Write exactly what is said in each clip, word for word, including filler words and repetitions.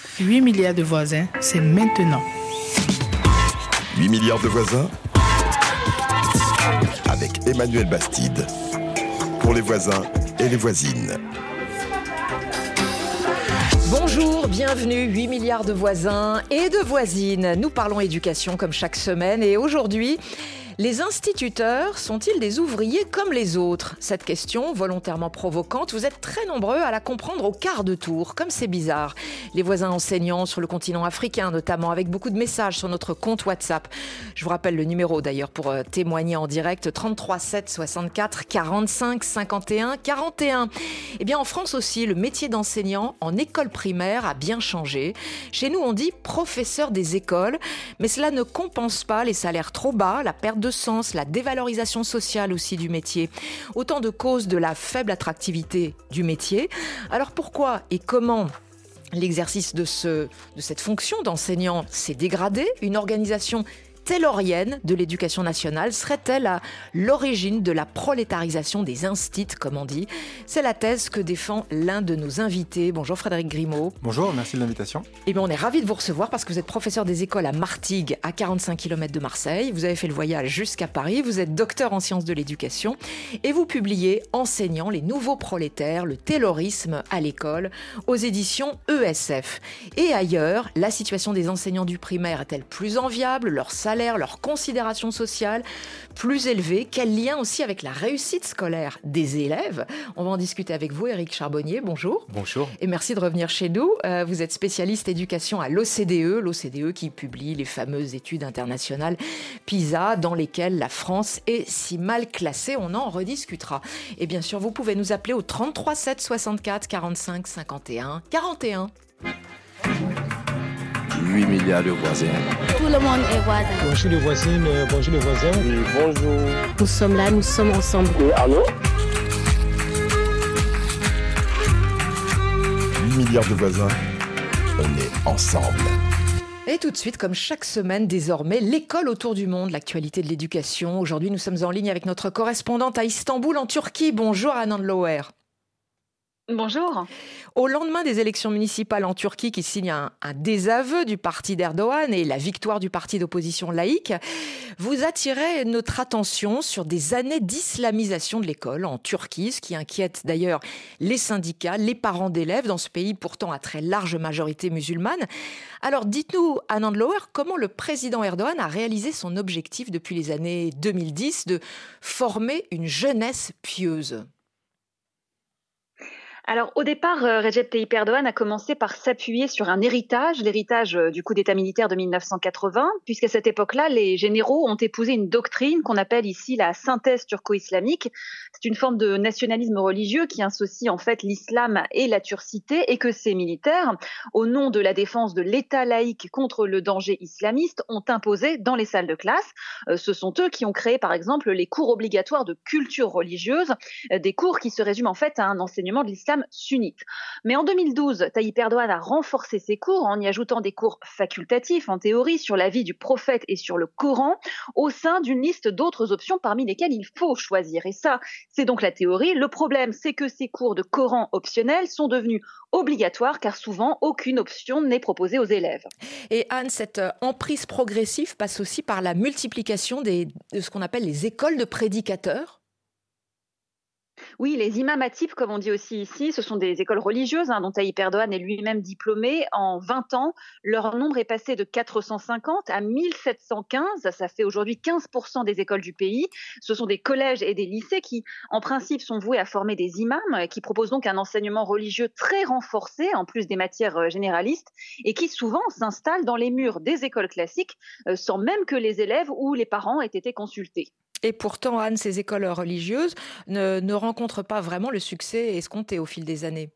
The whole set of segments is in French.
huit milliards de voisins, c'est maintenant. huit milliards de voisins avec Emmanuel Bastide. Pour les voisins et les voisines. Bonjour, bienvenue, huit milliards de voisins et de voisines. Nous parlons éducation comme chaque semaine et aujourd'hui, les instituteurs sont-ils des ouvriers comme les autres ? Cette question, volontairement provocante, vous êtes très nombreux à la comprendre au quart de tour, comme c'est bizarre. Les voisins enseignants sur le continent africain, notamment, avec beaucoup de messages sur notre compte WhatsApp. Je vous rappelle le numéro d'ailleurs pour euh, témoigner en direct, trente-trois sept soixante-quatre quarante-cinq cinquante et un quarante et un. Eh bien, en France aussi, le métier d'enseignant en école primaire a bien changé. Chez nous, on dit professeur des écoles, mais cela ne compense pas les salaires trop bas, la perte de sens, la dévalorisation sociale aussi du métier. Autant de causes de la faible attractivité du métier. Alors pourquoi et comment l'exercice de, ce, de cette fonction d'enseignant s'est dégradé ? Une organisation taylorienne de l'éducation nationale serait-elle à l'origine de la prolétarisation des instits, comme on dit ? C'est la thèse que défend l'un de nos invités. Bonjour Frédéric Grimaud. Bonjour, merci de l'invitation. Eh bien, on est ravis de vous recevoir parce que vous êtes professeur des écoles à Martigues, à quarante-cinq kilomètres de Marseille. Vous avez fait le voyage jusqu'à Paris. Vous êtes docteur en sciences de l'éducation et vous publiez Enseignants, les nouveaux prolétaires, le taylorisme à l'école aux éditions E S F. Et ailleurs, la situation des enseignants du primaire est-elle plus enviable ? Leur salaire, leur considération sociale plus élevée. Quel lien aussi avec la réussite scolaire des élèves ? On va en discuter avec vous, Éric Charbonnier. Bonjour. Bonjour. Et merci de revenir chez nous. Euh, vous êtes spécialiste éducation à l'O C D E, l'O C D E qui publie les fameuses études internationales PISA dans lesquelles la France est si mal classée. On en rediscutera. Et bien sûr, vous pouvez nous appeler au trente-trois sept soixante-quatre quarante-cinq cinquante et un quarante et un. huit milliards de voisins. Tout le monde est voisin. Bonjour les voisines, euh, bonjour les voisins. Oui, bonjour. Nous sommes là, nous sommes ensemble. Oui, allô? huit milliards de voisins, on est ensemble. Et tout de suite, comme chaque semaine désormais, l'école autour du monde, l'actualité de l'éducation. Aujourd'hui, nous sommes en ligne avec notre correspondante à Istanbul, en Turquie. Bonjour Anand Loher. Bonjour. Au lendemain des élections municipales en Turquie qui signent un, un désaveu du parti d'Erdogan et la victoire du parti d'opposition laïque, vous attirez notre attention sur des années d'islamisation de l'école en Turquie, ce qui inquiète d'ailleurs les syndicats, les parents d'élèves dans ce pays pourtant à très large majorité musulmane. Alors dites-nous, Anand Loher, comment le président Erdogan a réalisé son objectif depuis les années deux mille dix de former une jeunesse pieuse ? Alors au départ, euh, Recep Tayyip Erdogan a commencé par s'appuyer sur un héritage, l'héritage euh, du coup d'État militaire de mille neuf cent quatre-vingts, puisqu'à cette époque-là, les généraux ont épousé une doctrine qu'on appelle ici la synthèse turco-islamique. C'est une forme de nationalisme religieux qui associe en fait l'islam et la turcité, et que ces militaires, au nom de la défense de l'État laïque contre le danger islamiste, ont imposé dans les salles de classe. Euh, ce sont eux qui ont créé par exemple les cours obligatoires de culture religieuse, euh, des cours qui se résument en fait à un enseignement de l'islam sunnite. Mais en deux mille douze, Tayyip Erdogan a renforcé ses cours en y ajoutant des cours facultatifs en théorie sur la vie du prophète et sur le Coran au sein d'une liste d'autres options parmi lesquelles il faut choisir. Et ça, c'est donc la théorie. Le problème, c'est que ces cours de Coran optionnels sont devenus obligatoires car souvent aucune option n'est proposée aux élèves. Et Anne, cette emprise progressive passe aussi par la multiplication des, de ce qu'on appelle les écoles de prédicateurs. Oui, les imams atibs, comme on dit aussi ici, ce sont des écoles religieuses hein, dont Tayyip Erdogan est lui-même diplômé. En vingt ans, leur nombre est passé de quatre cent cinquante à mille sept cent quinze. Ça fait aujourd'hui quinze pour cent des écoles du pays. Ce sont des collèges et des lycées qui, en principe, sont voués à former des imams, qui proposent donc un enseignement religieux très renforcé, en plus des matières généralistes, et qui souvent s'installent dans les murs des écoles classiques, sans même que les élèves ou les parents aient été consultés. Et pourtant, Anne, ces écoles religieuses ne, ne rencontrent pas vraiment le succès escompté au fil des années.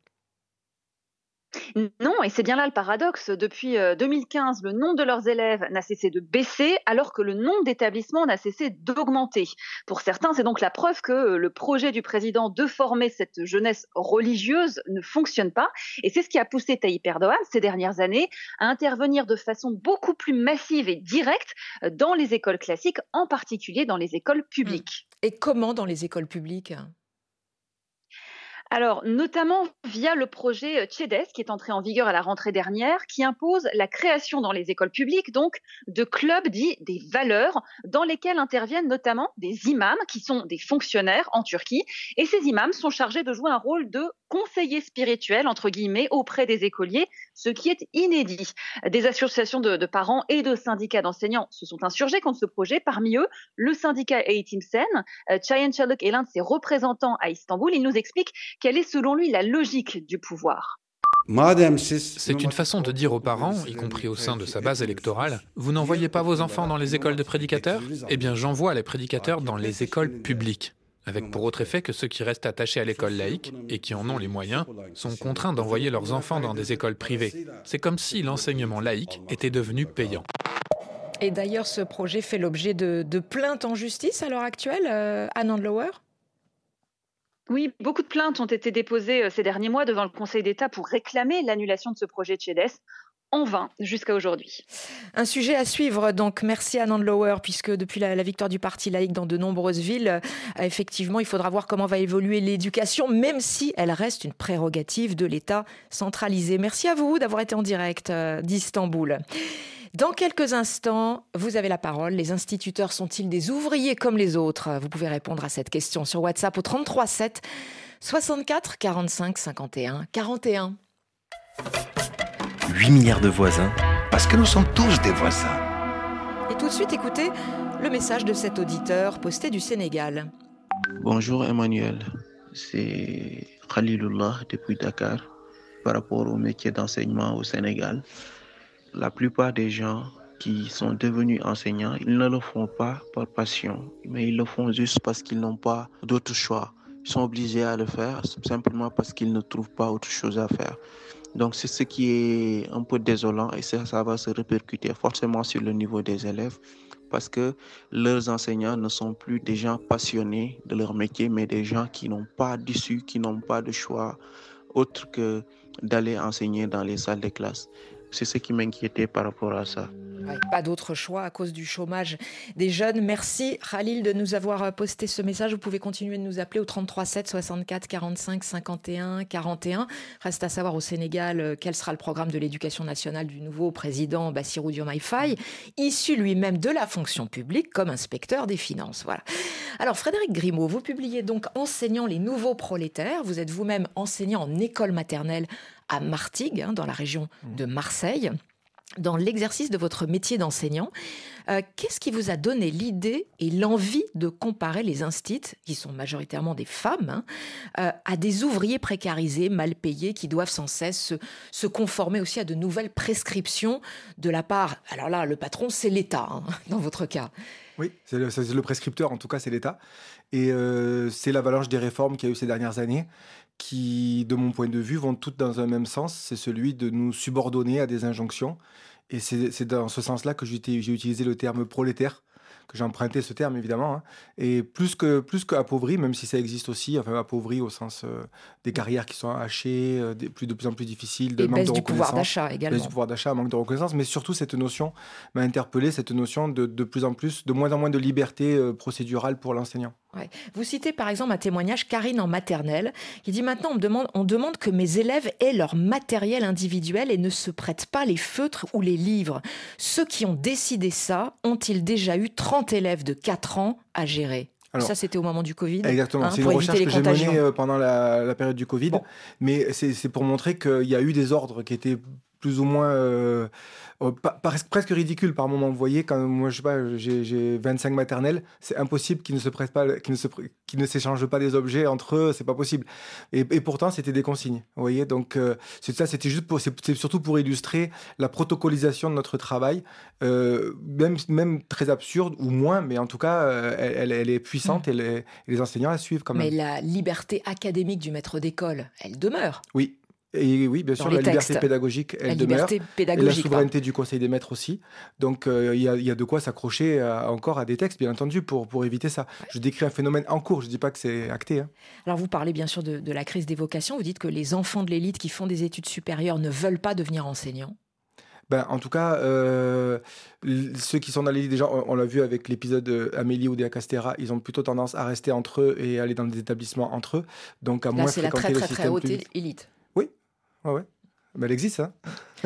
Non, et c'est bien là le paradoxe. Depuis deux mille quinze, le nombre de leurs élèves n'a cessé de baisser alors que le nombre d'établissements n'a cessé d'augmenter. Pour certains, c'est donc la preuve que le projet du président de former cette jeunesse religieuse ne fonctionne pas. Et c'est ce qui a poussé Tayyip Erdogan ces dernières années à intervenir de façon beaucoup plus massive et directe dans les écoles classiques, en particulier dans les écoles publiques. Et comment dans les écoles publiques ? Alors, notamment via le projet CEDES, qui est entré en vigueur à la rentrée dernière, qui impose la création dans les écoles publiques, donc, de clubs dits des valeurs, dans lesquels interviennent notamment des imams, qui sont des fonctionnaires en Turquie. Et ces imams sont chargés de jouer un rôle de conseiller spirituel, entre guillemets, auprès des écoliers, ce qui est inédit. Des associations de, de parents et de syndicats d'enseignants se sont insurgés contre ce projet. Parmi eux, le syndicat Eğitim Sen. Euh, Çayan Çalık est l'un de ses représentants à Istanbul. Il nous explique quelle est selon lui la logique du pouvoir. C'est une façon de dire aux parents, y compris au sein de sa base électorale, vous n'envoyez pas vos enfants dans les écoles de prédicateurs ? Eh bien, j'envoie les prédicateurs dans les écoles publiques. Avec pour autre effet que ceux qui restent attachés à l'école laïque, et qui en ont les moyens, sont contraints d'envoyer leurs enfants dans des écoles privées. C'est comme si l'enseignement laïque était devenu payant. Et d'ailleurs, ce projet fait l'objet de, de plaintes en justice à l'heure actuelle, euh, Anne Handlower ? Oui, beaucoup de plaintes ont été déposées ces derniers mois devant le Conseil d'État pour réclamer l'annulation de ce projet de CEDES. En vain jusqu'à aujourd'hui. Un sujet à suivre, donc merci Anne Handlower, puisque depuis la, la victoire du parti laïque dans de nombreuses villes, euh, effectivement, il faudra voir comment va évoluer l'éducation, même si elle reste une prérogative de l'État centralisé. Merci à vous d'avoir été en direct euh, d'Istanbul. Dans quelques instants, vous avez la parole. Les instituteurs sont-ils des ouvriers comme les autres ? Vous pouvez répondre à cette question sur WhatsApp au trente-trois sept soixante-quatre quarante-cinq cinquante et un quarante et un. huit milliards de voisins, parce que nous sommes tous des voisins. Et tout de suite, écoutez le message de cet auditeur posté du Sénégal. Bonjour Emmanuel, c'est Khalilullah depuis Dakar. Par rapport au métier d'enseignement au Sénégal, la plupart des gens qui sont devenus enseignants, ils ne le font pas par passion, mais ils le font juste parce qu'ils n'ont pas d'autre choix. Ils sont obligés à le faire simplement parce qu'ils ne trouvent pas autre chose à faire. Donc c'est ce qui est un peu désolant et ça, ça va se répercuter forcément sur le niveau des élèves parce que leurs enseignants ne sont plus des gens passionnés de leur métier, mais des gens qui n'ont pas d'issue, qui n'ont pas de choix autre que d'aller enseigner dans les salles de classe. C'est ce qui m'inquiétait par rapport à ça. Ouais, pas d'autre choix à cause du chômage des jeunes. Merci Khalil de nous avoir posté ce message. Vous pouvez continuer de nous appeler au trente-trois sept soixante-quatre quarante-cinq cinquante et un quarante et un. Reste à savoir au Sénégal quel sera le programme de l'éducation nationale du nouveau président Bassirou Diomaye Faye, issu lui-même de la fonction publique comme inspecteur des finances. Voilà. Alors Frédéric Grimaud, vous publiez donc Enseignant les nouveaux prolétaires. Vous êtes vous-même enseignant en école maternelle à Martigues, hein, dans la région de Marseille. Dans l'exercice de votre métier d'enseignant, euh, qu'est-ce qui vous a donné l'idée et l'envie de comparer les instits, qui sont majoritairement des femmes, hein, euh, à des ouvriers précarisés, mal payés, qui doivent sans cesse se, se conformer aussi à de nouvelles prescriptions de la part... Alors là, le patron, c'est l'État, hein, dans votre cas. Oui, c'est le, c'est le prescripteur, en tout cas, c'est l'État. Et euh, c'est l'avalanche des réformes qu'il y a eu ces dernières années, qui, de mon point de vue, vont toutes dans un même sens. C'est celui de nous subordonner à des injonctions. Et c'est, c'est dans ce sens-là que j'ai, j'ai utilisé le terme prolétaire, que j'ai emprunté ce terme, évidemment. Hein. Et plus que plus qu'appauvri, même si ça existe aussi, enfin appauvri au sens euh, des carrières qui sont hachées, euh, des, plus, de plus en plus difficiles, de et manque baisse de du reconnaissance. pouvoir d'achat également. Baisse du pouvoir d'achat, manque de reconnaissance. Mais surtout, cette notion m'a interpellé, cette notion de, de plus en plus, de moins en moins de liberté euh, procédurale pour l'enseignant. Ouais. Vous citez par exemple un témoignage, Karine en maternelle, qui dit « Maintenant, on me demande, on demande que mes élèves aient leur matériel individuel et ne se prêtent pas les feutres ou les livres. Ceux qui ont décidé ça, ont-ils déjà eu trente élèves de quatre ans à gérer ?» Alors, ça, c'était au moment du Covid. Exactement. Hein, c'est une recherche que j'ai menée pendant la, la période du Covid. Bon. Mais c'est, c'est pour montrer qu'il y a eu des ordres qui étaient plus ou moins... Euh, euh, pas, presque ridicule par moment. Vous voyez, quand moi, je sais pas, j'ai, j'ai vingt-cinq maternelles, c'est impossible qu'ils ne se prêtent pas, qu'ils ne se, qu'ils ne s'échangent pas des objets entre eux, c'est pas possible. Et, et pourtant, c'était des consignes. Vous voyez, donc euh, c'est ça, c'était juste pour, c'est, c'est surtout pour illustrer la protocolisation de notre travail, euh, même, même très absurde ou moins, mais en tout cas, euh, elle, elle est puissante mmh. et, les, et les enseignants la suivent quand même. Mais la liberté académique du maître d'école, elle demeure. Oui. Et oui, bien sûr, la liberté textes. pédagogique, elle la demeure. Liberté pédagogique, et la souveraineté pas. du Conseil des maîtres aussi. Donc, il euh, y, y a de quoi s'accrocher à, encore à des textes, bien entendu, pour, pour éviter ça. Ouais. Je décris un phénomène en cours, je ne dis pas que c'est acté. Hein. Alors, vous parlez bien sûr de, de la crise des vocations. Vous dites que les enfants de l'élite qui font des études supérieures ne veulent pas devenir enseignants. Ben, en tout cas, euh, ceux qui sont dans l'élite, déjà, on, on l'a vu avec l'épisode euh, Amélie Oudéa Castéra, ils ont plutôt tendance à rester entre eux et aller dans des établissements entre eux. Donc, à Là, moins c'est la fréquenter très, le très, système très haute public. élite. Oui, ouais, ouais. Ben, elle existe, hein.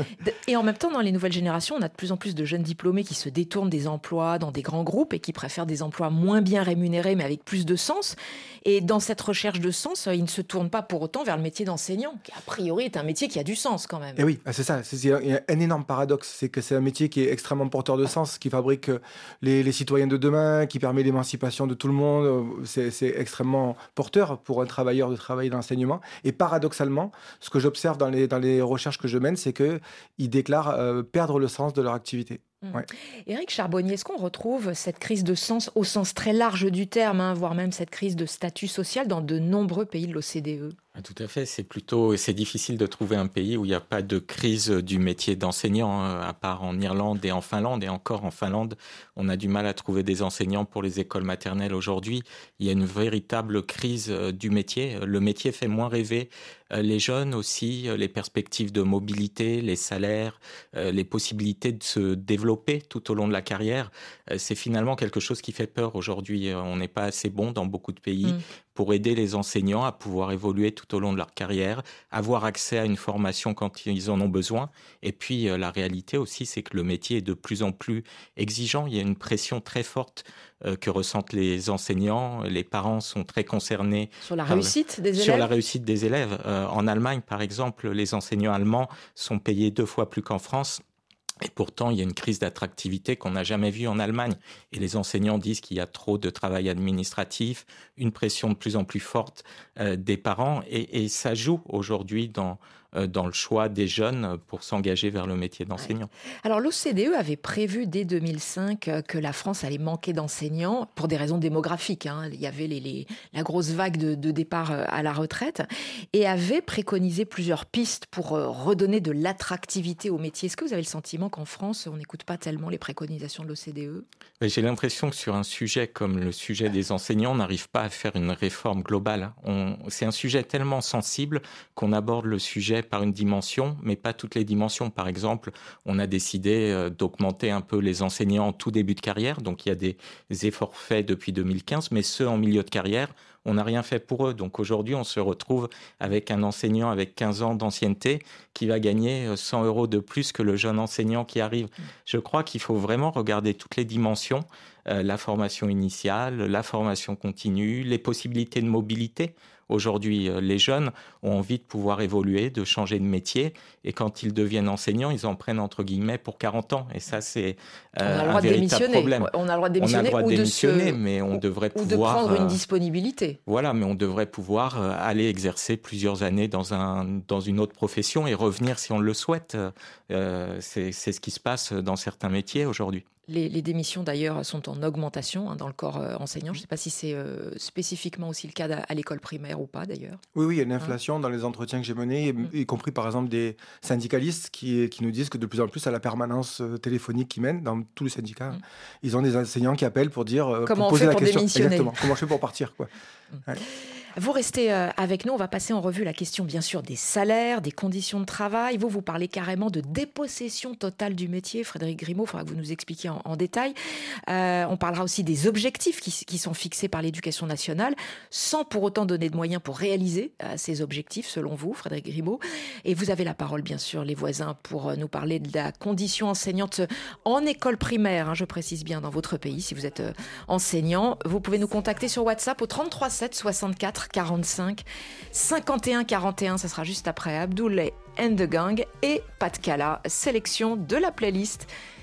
Et en même temps, dans les nouvelles générations, on a de plus en plus de jeunes diplômés qui se détournent des emplois dans des grands groupes et qui préfèrent des emplois moins bien rémunérés mais avec plus de sens. Et dans cette recherche de sens, ils ne se tournent pas pour autant vers le métier d'enseignant, qui a priori est un métier qui a du sens quand même. Et oui, c'est ça. C'est, il y a un énorme paradoxe. C'est que c'est un métier qui est extrêmement porteur de sens, qui fabrique les, les citoyens de demain, qui permet l'émancipation de tout le monde. C'est, c'est extrêmement porteur pour un travailleur de travailler dans l'enseignement. Et paradoxalement, ce que j'observe dans les, dans les recherches que je mène, c'est qu'ils déclarent euh, perdre le sens de leur activité. Mmh. Ouais. Éric Charbonnier, est-ce qu'on retrouve cette crise de sens au sens très large du terme, hein, voire même cette crise de statut social dans de nombreux pays de l'O C D E ? Tout à fait, c'est plutôt, c'est difficile de trouver un pays où il n'y a pas de crise du métier d'enseignant, à part en Irlande et en Finlande. Et encore en Finlande, on a du mal à trouver des enseignants pour les écoles maternelles aujourd'hui. Il y a une véritable crise du métier. Le métier fait moins rêver les jeunes aussi, les perspectives de mobilité, les salaires, les possibilités de se développer tout au long de la carrière. C'est finalement quelque chose qui fait peur aujourd'hui. On n'est pas assez bon dans beaucoup de pays. Mmh. pour aider les enseignants à pouvoir évoluer tout au long de leur carrière, avoir accès à une formation quand ils en ont besoin. Et puis, euh, la réalité aussi, c'est que le métier est de plus en plus exigeant. Il y a une pression très forte euh, que ressentent les enseignants. Les parents sont très concernés. Sur la réussite des élèves ? Sur la réussite des élèves. Euh, en Allemagne, par exemple, les enseignants allemands sont payés deux fois plus qu'en France. Et pourtant, il y a une crise d'attractivité qu'on n'a jamais vue en Allemagne. Et les enseignants disent qu'il y a trop de travail administratif, une pression de plus en plus forte euh, des parents. Et, et ça joue aujourd'hui dans, euh, dans le choix des jeunes pour s'engager vers le métier d'enseignant. Ouais. Alors, l'O C D E avait prévu dès deux mille cinq que la France allait manquer d'enseignants pour des raisons démographiques. Hein. Il y avait les, les, la grosse vague de, de départ à la retraite et avait préconisé plusieurs pistes pour redonner de l'attractivité au métier. Est-ce que vous avez le sentiment qu'en France, on n'écoute pas tellement les préconisations de l'O C D E ? J'ai l'impression que sur un sujet comme le sujet des enseignants, on n'arrive pas à faire une réforme globale. On, c'est un sujet tellement sensible qu'on aborde le sujet par une dimension, mais pas toutes les dimensions. Par exemple, on a décidé d'augmenter un peu les enseignants en tout début de carrière. Donc, il y a des efforts faits depuis deux mille quinze, mais ceux en milieu de carrière, on n'a rien fait pour eux. Donc aujourd'hui, on se retrouve avec un enseignant avec quinze ans d'ancienneté qui va gagner cent euros de plus que le jeune enseignant qui arrive. Je crois qu'il faut vraiment regarder toutes les dimensions, euh, la formation initiale, la formation continue, les possibilités de mobilité. Aujourd'hui, les jeunes ont envie de pouvoir évoluer, de changer de métier. Et quand ils deviennent enseignants, ils en prennent entre guillemets pour quarante ans. Et ça, c'est euh, un véritable problème. On a le droit de démissionner. On a le droit de ou démissionner, de se... mais on ou, devrait ou pouvoir... Ou de prendre une euh, disponibilité. Voilà, mais on devrait pouvoir euh, aller exercer plusieurs années dans, un, dans une autre profession et revenir si on le souhaite. Euh, c'est, c'est ce qui se passe dans certains métiers aujourd'hui. Les, les démissions, d'ailleurs, sont en augmentation hein, dans le corps euh, enseignant. Je ne sais pas si c'est euh, spécifiquement aussi le cas à, à l'école primaire ou pas, d'ailleurs. Oui, oui, il y a une inflation hein. dans les entretiens que j'ai menés, mmh. y compris, par exemple, des syndicalistes qui, qui nous disent que de plus en plus, à la permanence téléphonique qu'ils mènent dans tous les syndicats, mmh. ils ont des enseignants qui appellent pour dire... Euh, Comment pour on poser fait la pour question. démissionner ? Exactement. Comment je fais pour partir, quoi. Mmh. Ouais. Vous restez avec nous, on va passer en revue la question bien sûr des salaires, des conditions de travail. Vous, vous parlez carrément de dépossession totale du métier. Frédéric Grimaud, il faudra que vous nous expliquiez en, en détail. Euh, on parlera aussi des objectifs qui, qui sont fixés par l'éducation nationale, sans pour autant donner de moyens pour réaliser euh, ces objectifs, selon vous, Frédéric Grimaud. Et vous avez la parole, bien sûr, les voisins, pour nous parler de la condition enseignante en école primaire, hein, je précise bien, dans votre pays, si vous êtes euh, enseignant. Vous pouvez nous contacter sur WhatsApp au trente-trois sept soixante-quatre quarante-cinq cinquante et un quarante et un, ça sera juste après Abdoulaye and the Gang et Pat Cala, sélection de la playlist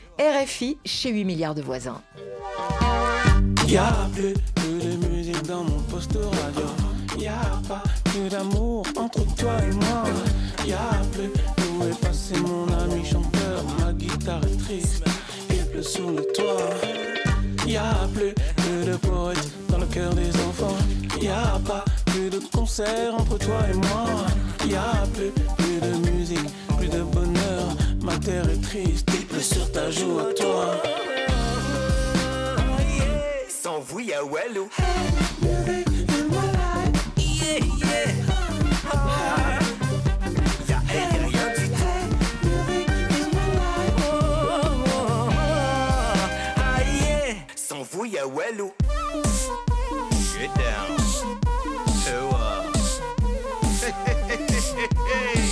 R F I chez huit milliards de voisins. Y'a plus que de musique dans mon poste radio. Y'a pas que d'amour entre toi et moi. Y'a plus où est passé mon ami chanteur. Ma guitare est triste, il pleut sous le toit. Y'a plus que de poètes dans le cœur des enfants. Y'a pas plus de concert entre toi et moi. Y'a plus, plus de musique, plus de bonheur. Ma terre est triste, il pleut sur ta joue à toi. Sans vous y'a Wallo. Yeah, yeah. Y'a elle, y'a rien du tout. walou. Get down. Oh, uh. Hey, hey, hey, hey, hey.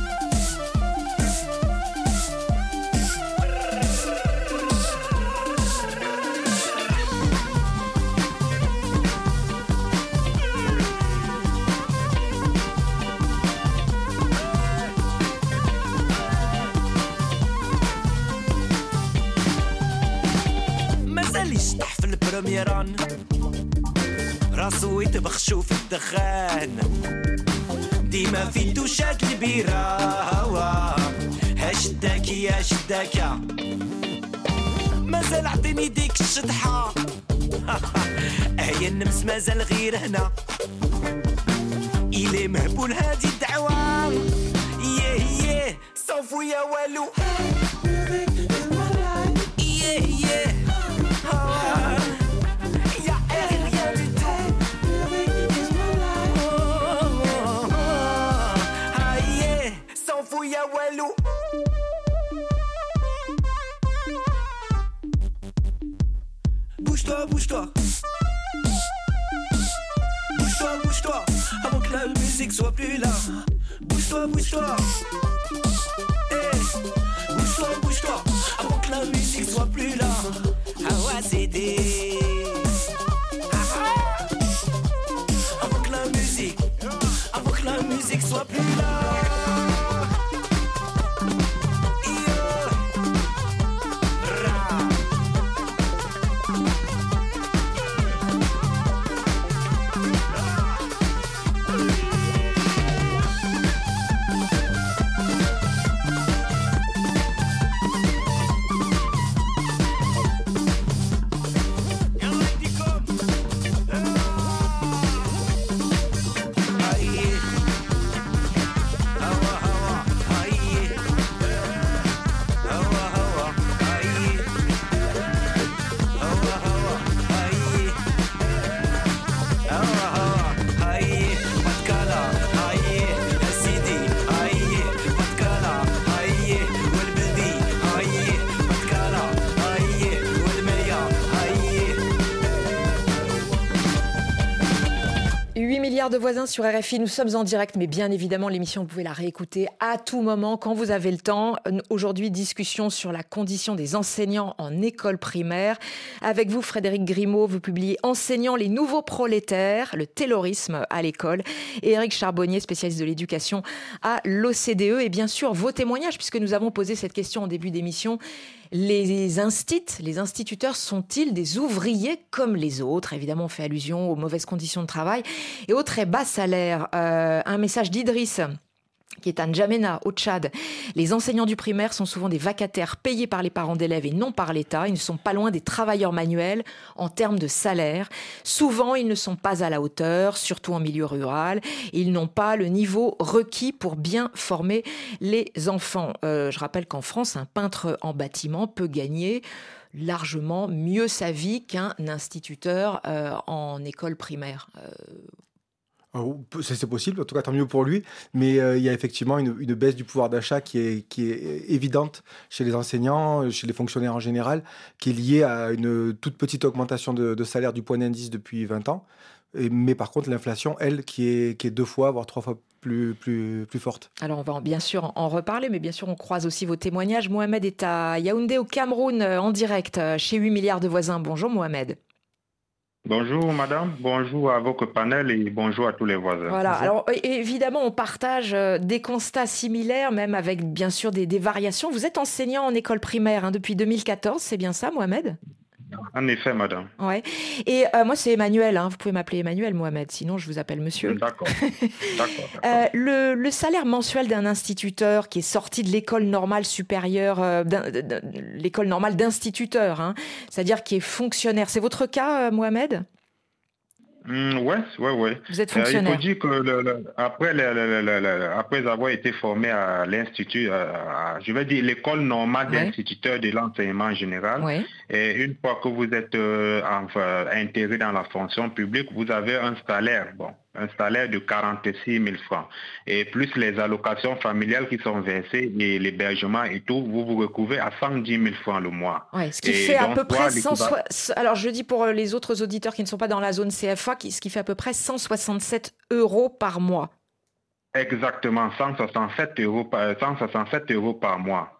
مازاليش طاح في البروميران راسو يتبخشو في الدخان ديما في دوشات البيرة هاشداك يا شداكا مازال عطيني ديك الشطحة هيا النمس مازال غير هنا إلي مهبول هادي الدعوة يه يه صوفو يا والو يه يه يا والو Bouge-toi, bouge-toi Bouge-toi, bouge-toi Avant que la musique soit plus là Bouge-toi, bouge-toi hey. Bouge-toi, bouge-toi Avant que la musique soit plus là Ah ouais, c'est des Avant que la musique Avant que la musique soit plus là De voisins sur R F I, nous sommes en direct, mais bien évidemment l'émission vous pouvez la réécouter à tout moment quand vous avez le temps. Aujourd'hui, discussion sur la condition des enseignants en école primaire. Avec vous, Frédéric Grimaud, vous publiez Enseignants, les nouveaux prolétaires, le taylorisme à l'école, et Éric Charbonnier, spécialiste de l'éducation à l'O C D E. Et bien sûr, vos témoignages, puisque nous avons posé cette question en début d'émission. Les instits, les instituteurs sont-ils des ouvriers comme les autres ? Évidemment, on fait allusion aux mauvaises conditions de travail et aux très bas salaires. Euh, un message d'Idriss, qui est à N'Djamena, au Tchad. Les enseignants du primaire sont souvent des vacataires payés par les parents d'élèves et non par l'État. Ils ne sont pas loin des travailleurs manuels en termes de salaire. Souvent, ils ne sont pas à la hauteur, surtout en milieu rural. Ils n'ont pas le niveau requis pour bien former les enfants. Euh, je rappelle qu'en France, un peintre en bâtiment peut gagner largement mieux sa vie qu'un instituteur euh, en école primaire. Euh, C'est possible, en tout cas tant mieux pour lui, mais euh, il y a effectivement une, une baisse du pouvoir d'achat qui est, qui est évidente chez les enseignants, chez les fonctionnaires en général, qui est liée à une toute petite augmentation de, de salaire du point d'indice depuis vingt ans, et, mais par contre l'inflation, elle, qui est, qui est deux fois, voire trois fois plus, plus, plus forte. Alors on va bien sûr en reparler, mais bien sûr on croise aussi vos témoignages. Mohamed est à Yaoundé au Cameroun en direct chez huit milliards de voisins. Bonjour Mohamed. Bonjour madame, bonjour à votre panel et bonjour à tous les voisins. Voilà, bonjour. Alors évidemment on partage des constats similaires, même avec bien sûr des, des variations. Vous êtes enseignant en école primaire hein, depuis deux mille quatorze, c'est bien ça Mohamed ? En effet madame. Ouais. Et euh, moi c'est Emmanuel, hein. Vous pouvez m'appeler Emmanuel Mohamed, sinon je vous appelle monsieur. D'accord, d'accord. Euh, le, le salaire mensuel d'un instituteur qui est sorti de l'école normale supérieure, euh, l'école normale d'instituteur, hein, c'est-à-dire qui est fonctionnaire, c'est votre cas euh, Mohamed ? Mmh, ouais, ouais, ouais. Vous êtes fonctionnaire. Euh, il faut dire que le, le, après, le, le, le, le, après avoir été formé à l'institut, à, à, je vais dire l'école normale ouais. d'instituteur de l'enseignement général, ouais. et une fois que vous êtes euh, enfin, intégré dans la fonction publique, vous avez un salaire. Bon, un salaire de quarante-six mille francs. Et plus les allocations familiales qui sont versées et l'hébergement et tout, vous vous retrouvez à cent dix mille francs le mois. Ouais, ce qui et fait à donc, peu près... toi, cent... Alors, je dis pour les autres auditeurs qui ne sont pas dans la zone C F A, ce qui fait à peu près cent soixante-sept euros par mois. Exactement, cent soixante-sept euros par, cent soixante-sept euros par mois.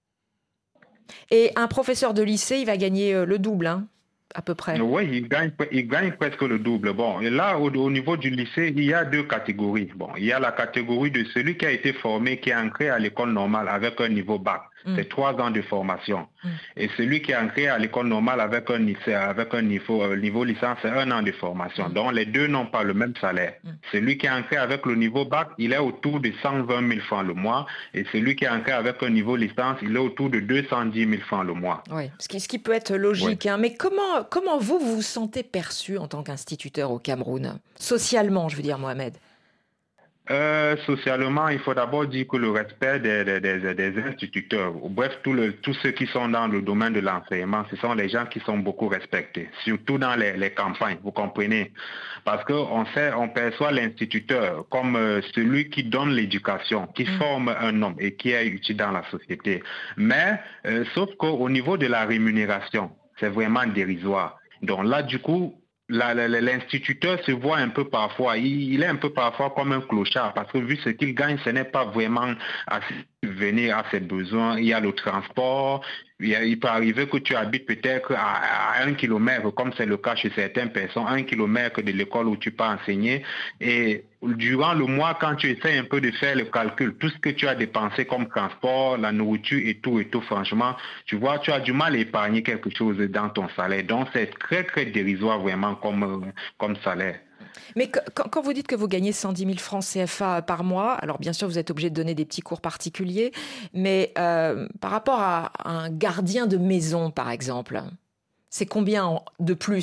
Et un professeur de lycée, il va gagner le double, hein, à peu près. Oui, il gagne, il gagne presque le double. Bon, et là, au, au niveau du lycée, il y a deux catégories. Bon, il y a la catégorie de celui qui a été formé, qui est ancré à l'école normale avec un niveau bac. Mm. C'est trois ans de formation. Mm. Et celui qui est ancré à l'école normale avec un, avec un niveau, euh, niveau licence, c'est un an de formation. Mm. Donc, les deux n'ont pas le même salaire. Mm. Celui qui est ancré avec le niveau bac, il est autour de cent vingt mille francs le mois. Et celui qui est ancré avec un niveau licence, il est autour de deux cent dix mille francs le mois. Oui, ce qui, ce qui peut être logique. Oui. Hein. Mais comment, comment vous, vous vous sentez perçu en tant qu'instituteur au Cameroun? Socialement, je veux dire, Mohamed. Euh, socialement, il faut d'abord dire que le respect des, des, des, des instituteurs, bref, tout le, tous ceux qui sont dans le domaine de l'enseignement, ce sont les gens qui sont beaucoup respectés, surtout dans les, les campagnes, vous comprenez? Parce qu'on sait, on perçoit l'instituteur comme euh, celui qui donne l'éducation, qui mmh. forme un homme et qui est utile dans la société. Mais, euh, sauf qu'au niveau de la rémunération, c'est vraiment dérisoire. Donc là, du coup, La, la, l'instituteur se voit un peu parfois, il, il est un peu parfois comme un clochard parce que vu ce qu'il gagne, ce n'est pas vraiment assez subvenir à ses besoins. Il y a le transport, il, y a, il peut arriver que tu habites peut-être à, à un kilomètre, comme c'est le cas chez certaines personnes, un kilomètre de l'école où tu peux enseigner. Et durant le mois, quand tu essaies un peu de faire le calcul, tout ce que tu as dépensé comme transport, la nourriture et tout, et tout, franchement, tu vois, tu as du mal à épargner quelque chose dans ton salaire. Donc, c'est très, très dérisoire vraiment comme, comme salaire. Mais quand, quand vous dites que vous gagnez cent dix mille francs C F A par mois, alors bien sûr, vous êtes obligé de donner des petits cours particuliers, mais euh, par rapport à un gardien de maison, par exemple, c'est combien de plus ?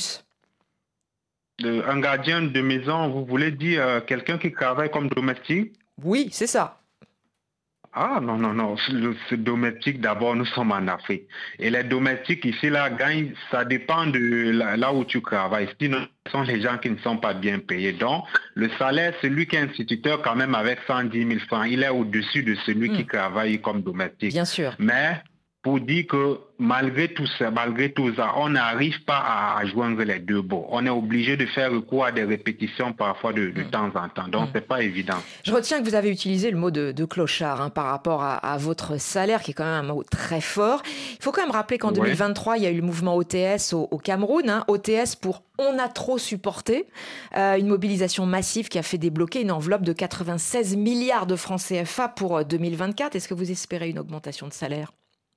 De, un gardien de maison, vous voulez dire euh, quelqu'un qui travaille comme domestique? Oui, c'est ça. Ah non, non, non, ce domestique, d'abord, nous sommes en Afrique. Et les domestiques ici, là, gagnent, ça dépend de là, là où tu travailles. Sinon, ce sont les gens qui ne sont pas bien payés. Donc, le salaire, celui qui est instituteur, quand même, avec cent dix mille francs, il est au-dessus de celui mmh. qui travaille comme domestique. Bien sûr. Mais pour dire que malgré tout ça, malgré tout ça, on n'arrive pas à, à joindre les deux bouts. On est obligé de faire recours à des répétitions parfois de, de mmh. temps en temps. Donc, mmh. c'est pas évident. Je retiens que vous avez utilisé le mot de, de clochard hein, par rapport à, à votre salaire, qui est quand même un mot très fort. Il faut quand même rappeler qu'en ouais. deux mille vingt-trois, il y a eu le mouvement O T S au, au Cameroun. Hein, O T S pour « On a trop supporté euh, », une mobilisation massive qui a fait débloquer une enveloppe de quatre-vingt-seize milliards de francs C F A pour deux mille vingt-quatre. Est-ce que vous espérez une augmentation de salaire ?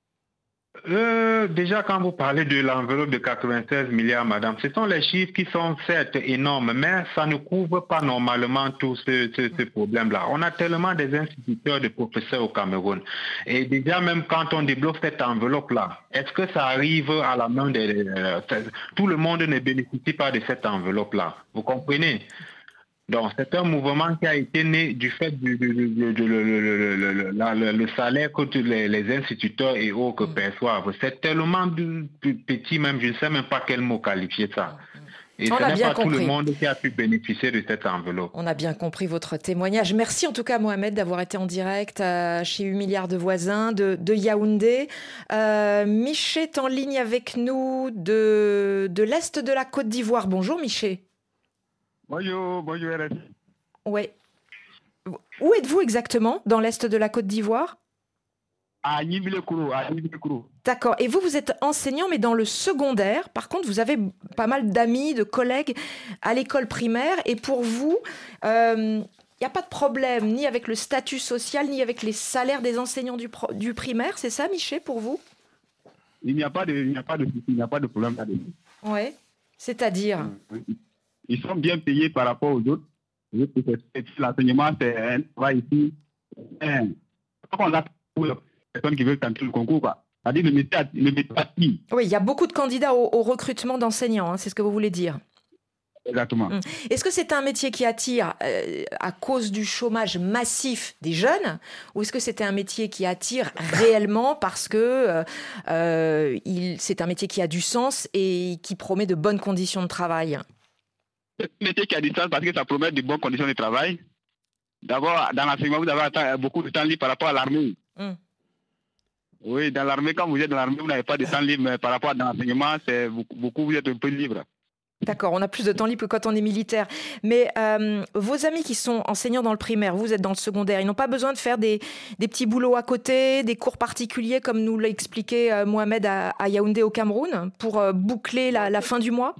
Euh, déjà, quand vous parlez de l'enveloppe de quatre-vingt-seize milliards, madame, ce sont les chiffres qui sont certes énormes, mais ça ne couvre pas normalement tout ce, ce, ce problème-là. On a tellement des instituteurs de professeurs au Cameroun. Et déjà, même quand on débloque cette enveloppe-là, est-ce que ça arrive à la main de... Euh, tout le monde ne bénéficie pas de cette enveloppe-là. Vous comprenez ? Donc, c'est un mouvement qui a été né du fait du, du, du, du, du le, le, le, le, la, le, le salaire que les, les instituteurs et autres mmh. perçoivent. C'est tellement du, du petit, même, je ne sais même pas quel mot qualifier ça. Et on ce a n'est bien pas compris. tout le monde qui a pu bénéficier de cette enveloppe. On a bien compris votre témoignage. Merci en tout cas, Mohamed, d'avoir été en direct euh, chez huit milliards de voisins de, de Yaoundé. Euh, Miché est en ligne avec nous de, de l'Est de la Côte d'Ivoire. Bonjour, Miché. Bonjour, bonjour R F I. Ouais. Où êtes-vous exactement dans l'Est de la Côte d'Ivoire? À Nibilekuro, à Nibilekuro. D'accord. Et vous, vous êtes enseignant, mais dans le secondaire. Par contre, vous avez pas mal d'amis, de collègues à l'école primaire. Et pour vous, il euh, n'y a pas de problème ni avec le statut social, ni avec les salaires des enseignants du, pro- du primaire. C'est ça, Miché, pour vous? Il n'y a pas de, il n'y a pas de, il n'y a pas de problème là-dessus. Oui. C'est-à-dire? Oui. Ils sont bien payés par rapport aux autres. L'enseignement, c'est un travail ici. On a pour les personnes qui veulent tenter le concours, quoi. C'est-à-dire le métier, le métier actif. Oui, il y a beaucoup de candidats au, au recrutement d'enseignants, hein, c'est ce que vous voulez dire. Exactement. Est-ce que c'est un métier qui attire euh, à cause du chômage massif des jeunes, ou est-ce que c'était un métier qui attire réellement parce que euh, euh, il, c'est un métier qui a du sens et qui promet de bonnes conditions de travail? C'est un métier qui est à distance parce que ça promet de bonnes conditions de travail. D'abord, dans l'enseignement, vous avez beaucoup de temps libre par rapport à l'armée. Mm. Oui, dans l'armée, quand vous êtes dans l'armée, vous n'avez pas de temps libre, mais par rapport à l'enseignement, c'est beaucoup, beaucoup, vous êtes un peu libre. D'accord, on a plus de temps libre que quand on est militaire. Mais euh, vos amis qui sont enseignants dans le primaire, vous êtes dans le secondaire, ils n'ont pas besoin de faire des, des petits boulots à côté, des cours particuliers, comme nous l'a expliqué euh, Mohamed à, à Yaoundé au Cameroun, pour euh, boucler la, la fin du mois?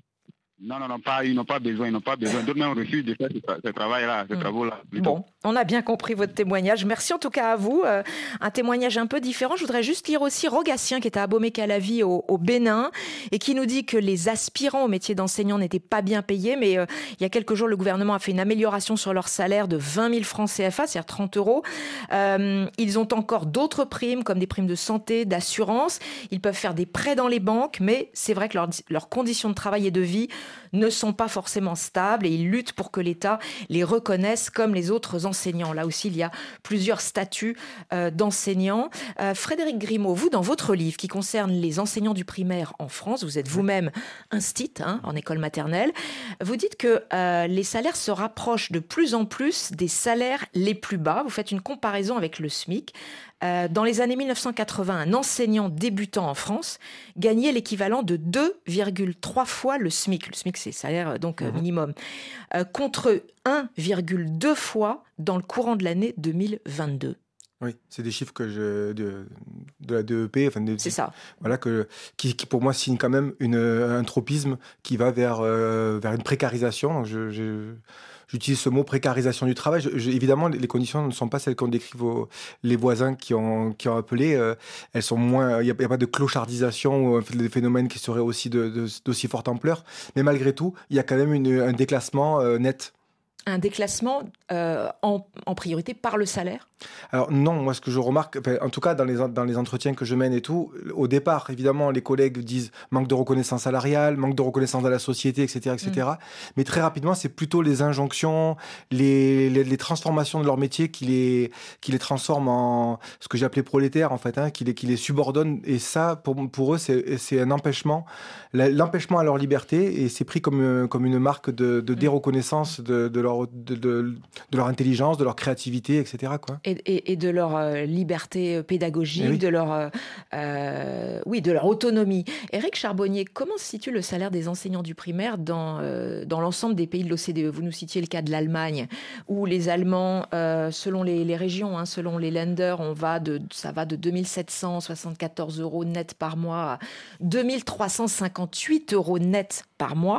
Non, non, non, pas, ils n'ont pas besoin, ils n'ont pas besoin. D'autres même refusent de faire ce, ce travail-là, ce mmh. travaux-là. Bon, on a bien compris votre témoignage. Merci en tout cas à vous. Euh, un témoignage un peu différent. Je voudrais juste lire aussi Rogatien, qui est à Abomey-Calavi au, au Bénin, et qui nous dit que les aspirants au métier d'enseignant n'étaient pas bien payés, mais euh, il y a quelques jours, le gouvernement a fait une amélioration sur leur salaire de vingt mille francs C F A, c'est-à-dire trente euros. Euh, ils ont encore d'autres primes, comme des primes de santé, d'assurance. Ils peuvent faire des prêts dans les banques, mais c'est vrai que leurs leur conditions de travail et de vie ne sont pas forcément stables et ils luttent pour que l'État les reconnaisse comme les autres enseignants. Là aussi, il y a plusieurs statuts euh, d'enseignants. Euh, Frédéric Grimaud, vous, dans votre livre qui concerne les enseignants du primaire en France, vous êtes vous-même instit hein, en école maternelle, vous dites que euh, les salaires se rapprochent de plus en plus des salaires les plus bas. Vous faites une comparaison avec le SMIC. Euh, dans les années mille neuf cent quatre-vingts, un enseignant débutant en France gagnait l'équivalent de deux virgule trois fois le SMIC. Le SMIC, c'est le salaire donc, mmh. minimum. Euh, contre un virgule deux fois dans le courant de l'année deux mille vingt-deux. Oui, c'est des chiffres que je, de, de la D E P. Enfin de, c'est ça. Voilà, que, qui, qui, pour moi, signe quand même une, un tropisme qui va vers, euh, vers une précarisation. Donc je... je... J'utilise ce mot précarisation du travail. Je, je, évidemment, les conditions ne sont pas celles qu'ont décrit vos, les voisins qui ont, qui ont appelé. Euh, elles sont moins. Il n'y a, a pas de clochardisation ou des phénomènes qui seraient aussi de, de, d'aussi forte ampleur. Mais malgré tout, il y a quand même une, un déclassement euh, net. Un déclassement euh, en, en priorité par le salaire ? Alors non, moi ce que je remarque, en tout cas dans les, dans les entretiens que je mène et tout, au départ, évidemment, les collègues disent manque de reconnaissance salariale, manque de reconnaissance dans la société, et cetera, et cetera. Mmh. Mais très rapidement, c'est plutôt les injonctions, les, les, les transformations de leur métier qui les, qui les transforment en ce que j'ai appelé prolétaires, en fait, hein, qui, les, qui les subordonnent. Et ça, pour, pour eux, c'est, c'est un empêchement, l'empêchement à leur liberté, et c'est pris comme, comme une marque de, de déreconnaissance de, de, leur, de, de, de leur intelligence, de leur créativité, et cetera, quoi. Et, et, et de leur euh, liberté pédagogique, oui. de leur, euh, euh, oui, de leur autonomie. Éric Charbonnier, comment se situe le salaire des enseignants du primaire dans, euh, dans l'ensemble des pays de l'O C D E ? Vous nous citiez le cas de l'Allemagne, où les Allemands, euh, selon les, les régions, hein, selon les Länder, on va de, ça va de deux mille sept cent soixante-quatorze euros net par mois à deux mille trois cent cinquante-huit euros net par mois,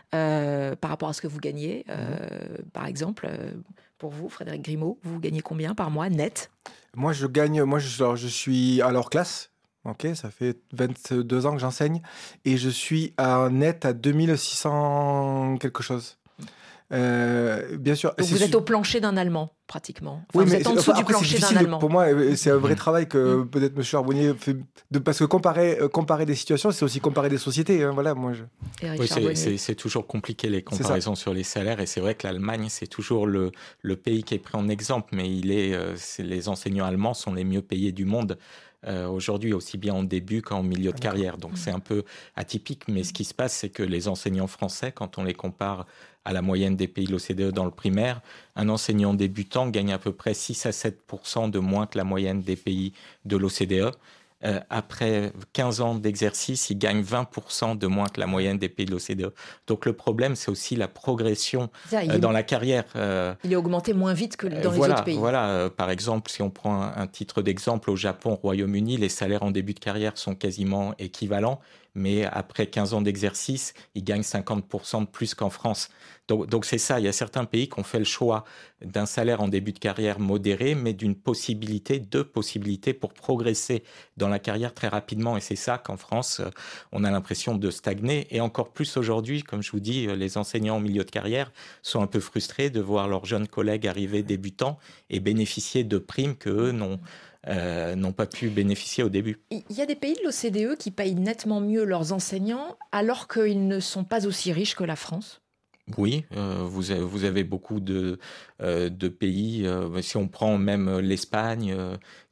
euh, par rapport à ce que vous gagnez, euh, mmh. par exemple. Euh, Pour vous, Frédéric Grimaud, vous gagnez combien par mois net ? Moi, je gagne. Moi, je, alors, je suis à leur classe. Ok, ça fait vingt-deux ans que j'enseigne et je suis à net à deux mille six cents quelque chose. Euh, bien sûr. Donc vous êtes su... au plancher d'un Allemand, pratiquement. Enfin, oui, vous mais êtes en dessous enfin, du plancher d'un Allemand. Pour moi, c'est un vrai travail que mmh. peut-être M. Charbonnier fait. De, parce que comparer, comparer des situations, c'est aussi comparer des sociétés. Hein, voilà, moi, je... Oui, c'est, c'est, c'est toujours compliqué les comparaisons sur les salaires. Et c'est vrai que l'Allemagne, c'est toujours le, le pays qui est pris en exemple. Mais il est, euh, c'est, les enseignants allemands sont les mieux payés du monde. Euh, aujourd'hui, aussi bien en début qu'en milieu de carrière. Donc, mmh. c'est un peu atypique. Mais ce qui se passe, c'est que les enseignants français, quand on les compare à la moyenne des pays de l'O C D E dans le primaire, un enseignant débutant gagne à peu près six à sept pour cent de moins que la moyenne des pays de l'O C D E. Euh, après quinze ans d'exercice, il gagne vingt pour cent de moins que la moyenne des pays de l'O C D E. Donc le problème, c'est aussi la progression ça, euh, dans est... la carrière. Euh... Il est augmenté moins vite que dans voilà, les autres pays. Voilà, euh, par exemple, si on prend un, un titre d'exemple, au Japon, au Royaume-Uni, les salaires en début de carrière sont quasiment équivalents. Mais après quinze ans d'exercice, ils gagnent cinquante pour cent de plus qu'en France. Donc, donc c'est ça, il y a certains pays qui ont fait le choix d'un salaire en début de carrière modéré, mais d'une possibilité, deux possibilités pour progresser dans la carrière très rapidement. Et c'est ça qu'en France, on a l'impression de stagner. Et encore plus aujourd'hui, comme je vous dis, les enseignants en milieu de carrière sont un peu frustrés de voir leurs jeunes collègues arriver débutants et bénéficier de primes qu'eux n'ont Euh, n'ont pas pu bénéficier au début. Il y a des pays de l'O C D E qui payent nettement mieux leurs enseignants alors qu'ils ne sont pas aussi riches que la France ? Oui, euh, vous, avez, vous avez beaucoup de, euh, de pays, euh, si on prend même l'Espagne, euh,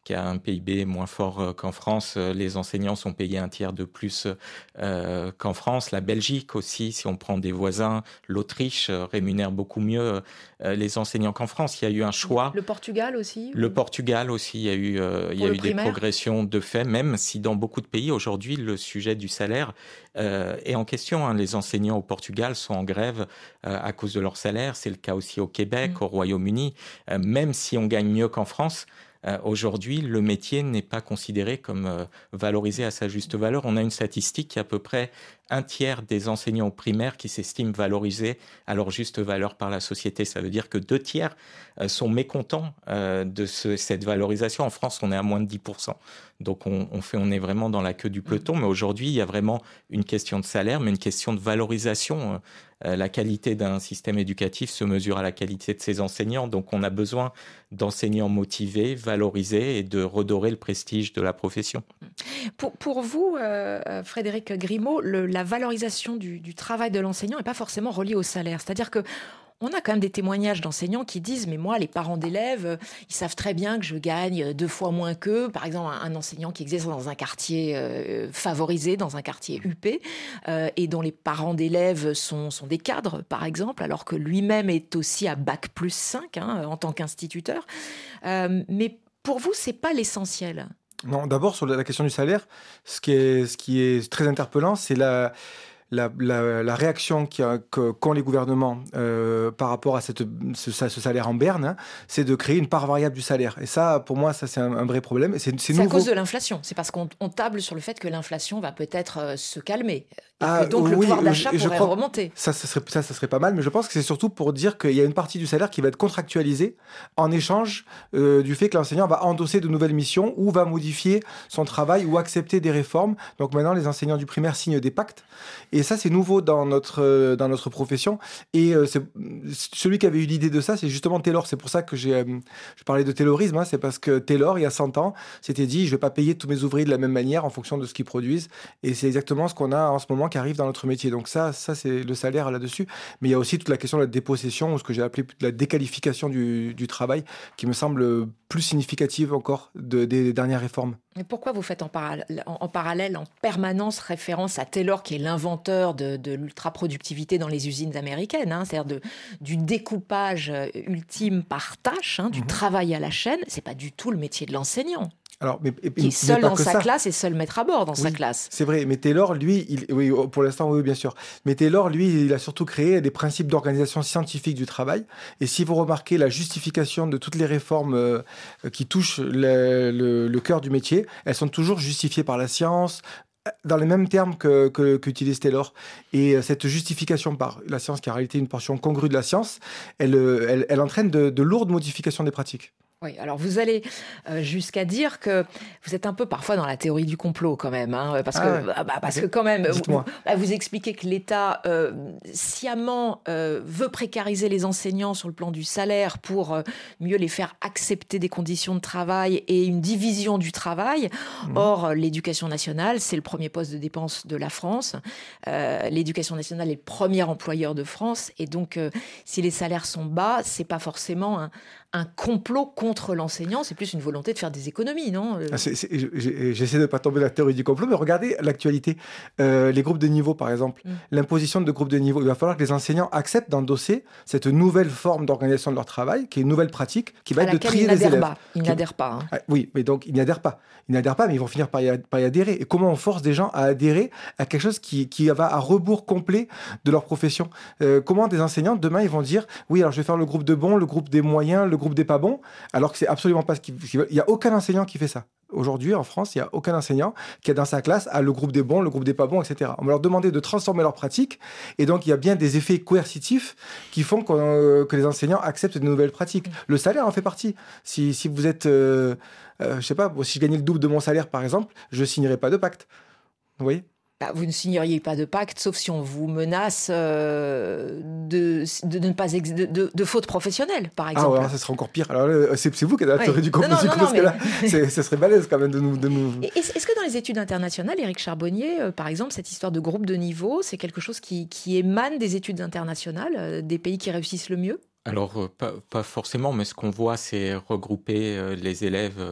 qui a un P I B moins fort qu'en France. Les enseignants sont payés un tiers de plus euh, qu'en France. La Belgique aussi, si on prend des voisins, l'Autriche rémunère beaucoup mieux euh, les enseignants qu'en France. Il y a eu un choix. Le Portugal aussi. Le Portugal aussi, il y a eu, euh, il y a eu des progressions de fait, même si dans beaucoup de pays, aujourd'hui, le sujet du salaire euh, est en question. Hein. Les enseignants au Portugal sont en grève euh, à cause de leur salaire. C'est le cas aussi au Québec, mmh. au Royaume-Uni. Euh, même si on gagne mieux qu'en France, Euh, aujourd'hui, le métier n'est pas considéré comme euh, valorisé à sa juste valeur. On a une statistique qui est à peu près un tiers des enseignants au primaire qui s'estiment valorisés à leur juste valeur par la société. Ça veut dire que deux tiers euh, sont mécontents euh, de ce, cette valorisation. En France, on est à moins de dix pour cent. Donc, on, on, fait, on est vraiment dans la queue du peloton. Mais aujourd'hui, il y a vraiment une question de salaire, mais une question de valorisation. Euh, la qualité d'un système éducatif se mesure à la qualité de ses enseignants. Donc, on a besoin d'enseignants motivés, valorisés et de redorer le prestige de la profession. Pour, pour vous, euh, Frédéric Grimaud, le, la valorisation du, du travail de l'enseignant n'est pas forcément reliée au salaire. C'est-à-dire que on a quand même des témoignages d'enseignants qui disent « mais moi, les parents d'élèves, ils savent très bien que je gagne deux fois moins qu'eux ». Par exemple, un, un enseignant qui exerce dans un quartier euh, favorisé, dans un quartier huppé, euh, et dont les parents d'élèves sont, sont des cadres, par exemple, alors que lui-même est aussi à bac plus cinq hein, en tant qu'instituteur. Euh, mais pour vous, c'est pas l'essentiel. Non, d'abord, sur la question du salaire, ce qui est, ce qui est très interpellant, c'est la... La, la, la réaction qu'ont les gouvernements euh, par rapport à cette, ce, ce salaire en berne, hein, c'est de créer une part variable du salaire. Et ça, pour moi, ça c'est un, un vrai problème. C'est, c'est, c'est à cause de l'inflation. C'est parce qu'on on table sur le fait que l'inflation va peut-être euh, se calmer. Et ah, que donc le oui, pouvoir d'achat je, je pourrait crois, remonter. Ça, ça serait, ça, ça serait pas mal, mais je pense que c'est surtout pour dire qu'il y a une partie du salaire qui va être contractualisée en échange euh, du fait que l'enseignant va endosser de nouvelles missions ou va modifier son travail ou accepter des réformes. Donc maintenant, les enseignants du primaire signent des pactes. Et ça, c'est nouveau dans notre, euh, dans notre profession. Et euh, c'est, celui qui avait eu l'idée de ça, c'est justement Taylor. C'est pour ça que j'ai, euh, je parlais de Taylorisme. Hein, c'est parce que Taylor, il y a cent ans, s'était dit, je ne vais pas payer tous mes ouvriers de la même manière en fonction de ce qu'ils produisent. Et c'est exactement ce qu'on a en ce moment qui arrive dans notre métier. Donc ça, ça c'est le salaire là-dessus. Mais il y a aussi toute la question de la dépossession, ou ce que j'ai appelé la déqualification du, du travail, qui me semble plus significative encore de, des dernières réformes. Et pourquoi vous faites en parallèle, en, en parallèle, en permanence référence à Taylor, qui est l'inventeur de, de l'ultra-productivité dans les usines américaines, hein, c'est-à-dire de, du découpage ultime par tâche, hein, du mmh. travail à la chaîne. C'est pas du tout le métier de l'enseignant. Alors, mais, et, qui est seul dans sa ça. classe et seul maître à bord dans oui, sa classe. C'est vrai, mais Taylor, lui, il, oui, pour l'instant, oui, bien sûr. Mais Taylor, lui, il a surtout créé des principes d'organisation scientifique du travail. Et si vous remarquez la justification de toutes les réformes euh, qui touchent le, le, le cœur du métier, elles sont toujours justifiées par la science, dans les mêmes termes que, que, qu'utilise Taylor. Et cette justification par la science, qui est en réalité une portion congrue de la science, elle, elle, elle entraîne de, de lourdes modifications des pratiques. Oui, alors vous allez euh, jusqu'à dire que vous êtes un peu parfois dans la théorie du complot quand même, hein, parce, ah que, ouais. bah, parce okay. que quand même, vous, bah, vous expliquez que l'État euh, sciemment euh, veut précariser les enseignants sur le plan du salaire pour euh, mieux les faire accepter des conditions de travail et une division du travail. Mmh. Or, l'éducation nationale, c'est le premier poste de dépense de la France. Euh, l'éducation nationale est le premier employeur de France. Et donc, euh, si les salaires sont bas, c'est pas forcément un... un complot contre l'enseignant, c'est plus une volonté de faire des économies, non ah, c'est, c'est, J'essaie de ne pas tomber dans la théorie du complot, mais regardez l'actualité. Euh, les groupes de niveau, par exemple, mm. l'imposition de groupes de niveau, il va falloir que les enseignants acceptent d'endosser cette nouvelle forme d'organisation de leur travail, qui est une nouvelle pratique, qui va à être de trier les élèves. Pas. Ils qui... n'adhèrent pas. Hein. Ah, oui, mais donc ils n'adhèrent pas. Ils n'adhèrent pas, mais ils vont finir par y, par y adhérer. Et comment on force des gens à adhérer à quelque chose qui, qui va à rebours complet de leur profession euh, Comment des enseignants, demain, ils vont dire, oui, alors je vais faire le groupe de bons, le groupe des moyens, le groupe des pas bons, alors que c'est absolument pas ce qu'ils veulent. Il n'y a aucun enseignant qui fait ça. Aujourd'hui, en France, il n'y a aucun enseignant qui a dans sa classe a le groupe des bons, le groupe des pas bons, et cetera. On va leur demander de transformer leur pratique, et donc il y a bien des effets coercitifs qui font euh, que les enseignants acceptent de nouvelles pratiques. Le salaire en fait partie. Si, si vous êtes, euh, euh, je sais pas, si je gagnais le double de mon salaire, par exemple, je ne signerais pas de pacte. Vous voyez ? Bah, vous ne signeriez pas de pacte, sauf si on vous menace euh, de, de, de ne pas ex- de, de, de faute professionnelle, par exemple. Ah ouais, ça serait encore pire. Alors là, c'est, c'est vous qui êtes la ouais. théorie du complot, parce mais... que là, c'est, ça serait balèze quand même de nous. De nous... Et est-ce que dans les études internationales, Éric Charbonnier, euh, par exemple, cette histoire de groupe de niveau, c'est quelque chose qui, qui émane des études internationales, euh, des pays qui réussissent le mieux ? Alors, euh, pas, pas forcément, mais ce qu'on voit, c'est regrouper euh, les élèves euh,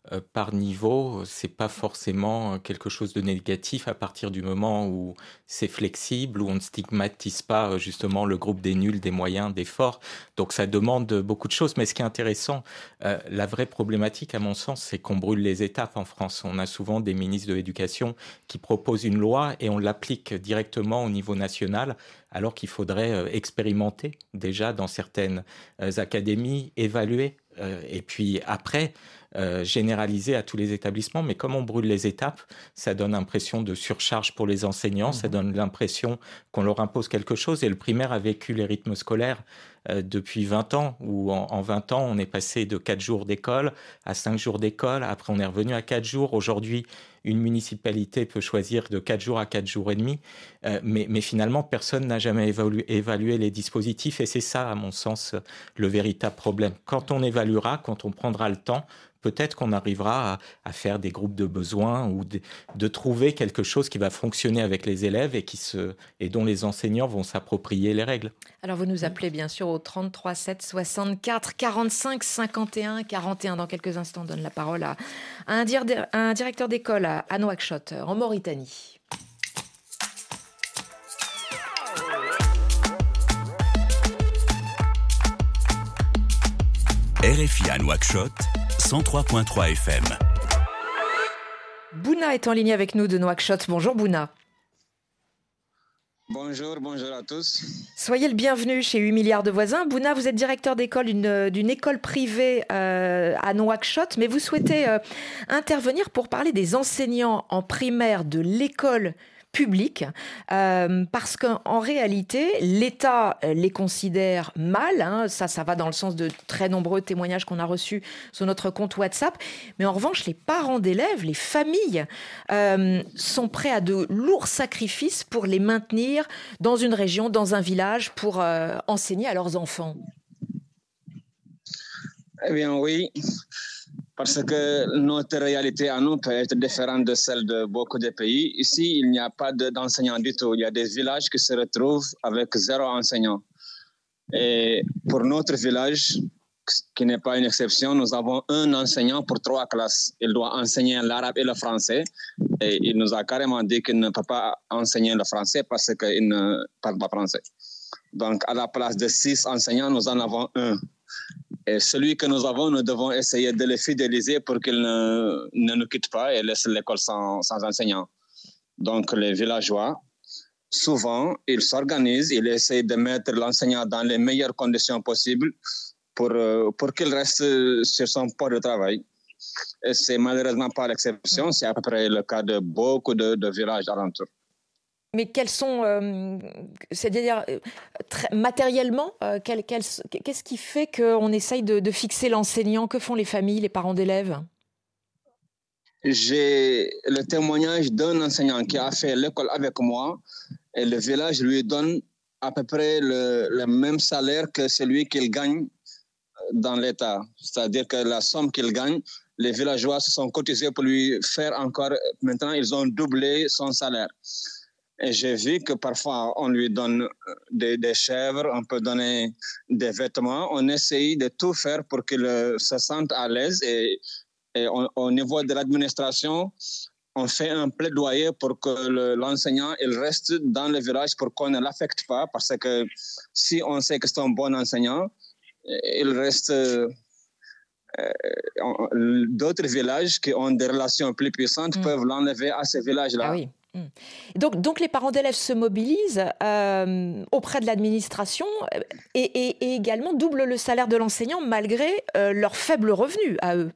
euh, par niveau, c'est pas forcément quelque chose de négatif à partir du moment où c'est flexible, où on ne stigmatise pas euh, justement le groupe des nuls, des moyens, des forts. Donc ça demande beaucoup de choses. Mais ce qui est intéressant, euh, la vraie problématique à mon sens, c'est qu'on brûle les étapes en France. On a souvent des ministres de l'éducation qui proposent une loi et on l'applique directement au niveau national, alors qu'il faudrait euh, expérimenter déjà dans certaines euh, académies, évaluer euh, et puis après euh, généraliser à tous les établissements. Mais comme on brûle les étapes, ça donne l'impression de surcharge pour les enseignants, mmh. ça donne l'impression qu'on leur impose quelque chose. Et le primaire a vécu les rythmes scolaires euh, depuis vingt ans, où en, en vingt ans, on est passé de quatre jours d'école à cinq jours d'école. Après, on est revenu à quatre jours. Aujourd'hui, une municipalité peut choisir de quatre jours à quatre jours et demi, euh, mais, mais finalement, personne n'a jamais évalué, évalué les dispositifs et c'est ça, à mon sens, le véritable problème. Quand on évaluera, quand on prendra le temps, peut-être qu'on arrivera à, à faire des groupes de besoins ou de, de trouver quelque chose qui va fonctionner avec les élèves et, qui se, et dont les enseignants vont s'approprier les règles. Alors, vous nous appelez bien sûr au trente-trois sept soixante-quatre quarante-cinq cinquante et un quarante et un. Dans quelques instants, on donne la parole à, à, un, dir- à un directeur d'école à, à Nouakchott, en Mauritanie. R F I à Nouakchott, cent trois virgule trois F M. Bouna est en ligne avec nous de Nouakchott. Bonjour Bouna. Bonjour, bonjour à tous. Soyez le bienvenu chez huit milliards de voisins. Bouna, vous êtes directeur d'école d'une, d'une école privée euh, à Nouakchott, mais vous souhaitez euh, intervenir pour parler des enseignants en primaire de l'école publique, euh, parce qu'en réalité, l'État les considère mal, hein, ça, ça va dans le sens de très nombreux témoignages qu'on a reçus sur notre compte WhatsApp, mais en revanche, les parents d'élèves, les familles, euh, sont prêts à de lourds sacrifices pour les maintenir dans une région, dans un village, pour euh, enseigner à leurs enfants. Eh bien oui, parce que notre réalité à nous peut être différente de celle de beaucoup de pays. Ici, il n'y a pas de, d'enseignants du tout. Il y a des villages qui se retrouvent avec zéro enseignant. Et pour notre village, qui n'est pas une exception, nous avons un enseignant pour trois classes. Il doit enseigner l'arabe et le français. Et il nous a carrément dit qu'il ne peut pas enseigner le français parce qu'il ne parle pas français. Donc, à la place de six enseignants, nous en avons un. Et celui que nous avons, nous devons essayer de le fidéliser pour qu'il ne, ne nous quitte pas et laisse l'école sans, sans enseignants. Donc, les villageois, souvent, ils s'organisent, ils essayent de mettre l'enseignant dans les meilleures conditions possibles pour, pour qu'il reste sur son poste de travail. Et c'est malheureusement pas l'exception, c'est à peu près le cas de beaucoup de, de villages alentours. Mais quels sont, euh, c'est-à-dire euh, très, matériellement, euh, quel, quel, qu'est-ce qui fait qu'on essaye de, de fixer l'enseignant? Que font les familles, les parents d'élèves? J'ai le témoignage d'un enseignant qui a fait l'école avec moi et le village lui donne à peu près le, le même salaire que celui qu'il gagne dans l'État. C'est-à-dire que la somme qu'il gagne, les villageois se sont cotisés pour lui faire encore. Maintenant, ils ont doublé son salaire. Et j'ai vu que parfois, on lui donne des, des chèvres, on peut donner des vêtements. On essaye de tout faire pour qu'il se sente à l'aise. Et, et on, au niveau de l'administration, on fait un plaidoyer pour que le, l'enseignant il reste dans le village pour qu'on ne l'affecte pas. Parce que si on sait que c'est un bon enseignant, il reste... Euh, d'autres villages qui ont des relations plus puissantes mmh. peuvent l'enlever à ces villages-là. Ah oui. Donc, donc les parents d'élèves se mobilisent euh, auprès de l'administration et, et, et également doublent le salaire de l'enseignant malgré euh, leurs faibles revenus à eux.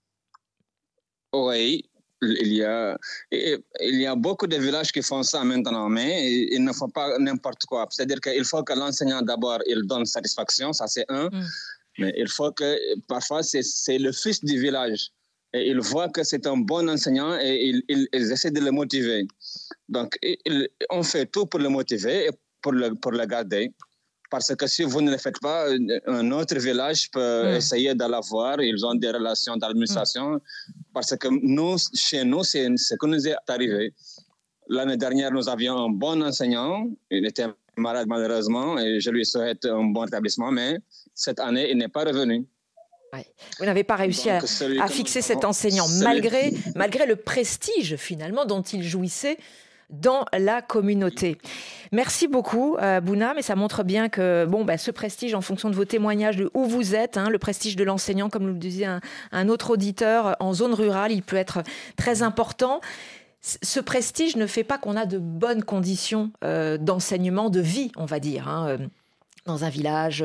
Oui, il y a, il y a beaucoup de villages qui font ça maintenant, mais il ne faut pas n'importe quoi. C'est-à-dire qu'il faut que l'enseignant d'abord il donne satisfaction, ça c'est un, mm. mais il faut que parfois c'est, c'est le fils du village. Et ils voient que c'est un bon enseignant et ils, ils, ils essaient de le motiver. Donc, ils, on fait tout pour le motiver et pour le, pour le garder. Parce que si vous ne le faites pas, un autre village peut mmh. essayer de l'avoir. Ils ont des relations d'administration. Mmh. Parce que nous, chez nous, c'est ce qui nous est arrivé. L'année dernière, nous avions un bon enseignant. Il était malade malheureusement et je lui souhaite un bon établissement. Mais cette année, il n'est pas revenu. Ouais. Vous n'avez pas réussi Donc, à, à fixer cet enseignant, malgré, malgré le prestige finalement dont il jouissait dans la communauté. Merci beaucoup, euh, Bouna, mais ça montre bien que bon, bah, ce prestige, en fonction de vos témoignages, de où vous êtes, hein, le prestige de l'enseignant, comme le disait un, un autre auditeur, en zone rurale, il peut être très important. Ce prestige ne fait pas qu'on a de bonnes conditions euh, d'enseignement, de vie, on va dire, hein, euh, dans un village